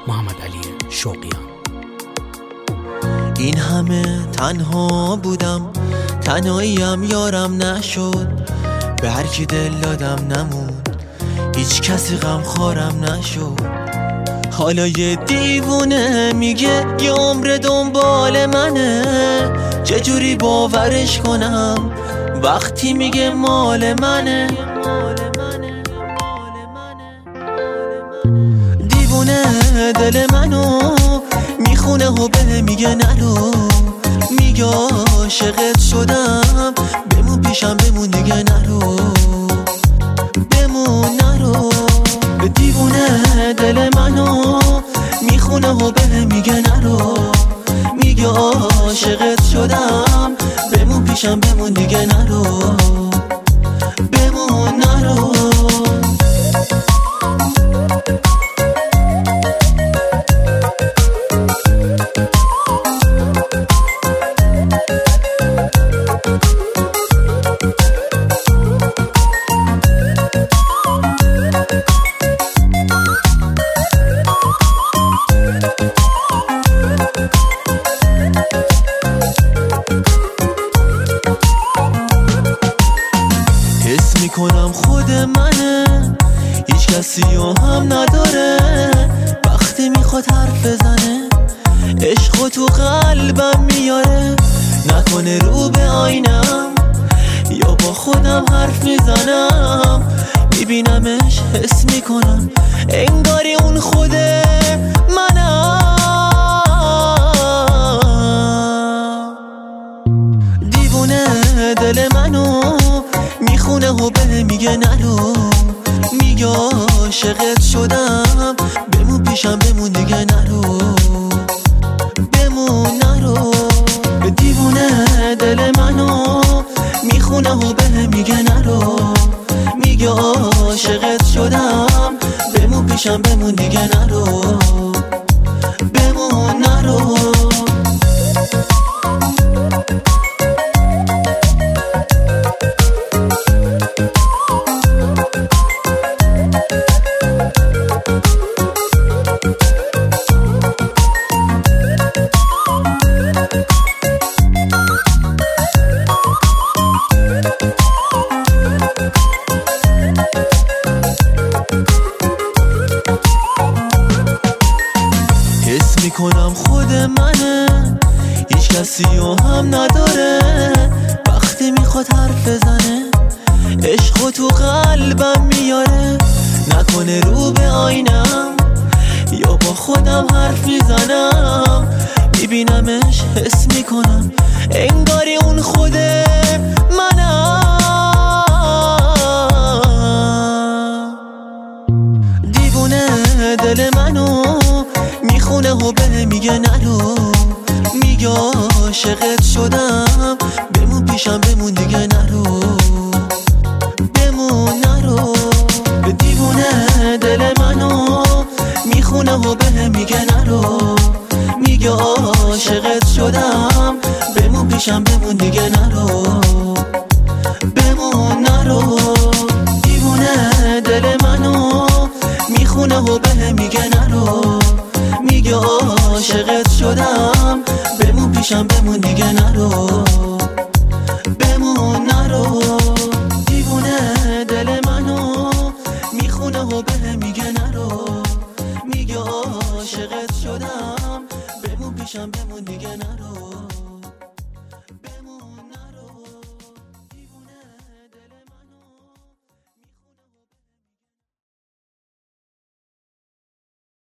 محمد علی شوقیان. این همه تنها بودم، تنهاییم یارم نشد، به هر کی دل دادم نموند، هیچ کسی غم خارم نشد. حالا یه دیوونه میگه یه عمر دنبال منه، چجوری باورش کنم وقتی میگه مال منه. دیوونه دل منو میخونه و به میگه نرو، میگه عاشقت شدم، بمون پیشم بمون دیگه نرو، بمون نرو. دیوونه دل منو میخونه و به میگه نرو، میگه عاشقت شدم، بمون پیشم بمون دیگه نرو، بمون نرو. حس میکنم خود منه، هیچ کسی رو هم نداره، وقتی میخواد حرف بزنه عشق تو قلبم میاره. نکنه رو به آینم یا با خودم حرف میزنم، میبینمش حس میکنم انگاری اون خود منم. دیوونه دل منو میخونه و به میگه نرو، میگه عاشقت شدم، بمون پیشم بمون دیگه نرو، بمون نرو. دیوونه دل منو میخونه و به میگه نرو، میگه عاشقت شدم، بمون پیشم بمون دیگه نرو، بمون نرو. حس میکنم خود منه، هیچ کسی رو هم نداره، وقتی میخواد حرف بزنه عشق تو قلبم میاره. نکنه رو به آینم یا با خودم حرف میزنم، میبینمش حس میکنم انگاری اون خود منم. دیوونه دل منو میخونه و به میگه نرو، میگه عاشقت شدم، بمون پیشم بمون دیگه نرو، بمون نرو. دیوونه دل منو میخونه و به میگه نرو، میگه عاشقت شدم، بمون پیشم بمون دیگه نرو، بمون نرو. دیوونه دل منو میخونه و به میگه نرو، میگه عاشقت شدم، بمون پیشم بمون دیگه نرو، بمون نرو. دیوونه دل منو میخونه و به میگه نرو، میگه عاشقت شدم، بمون پیشم بمون دیگه نرو.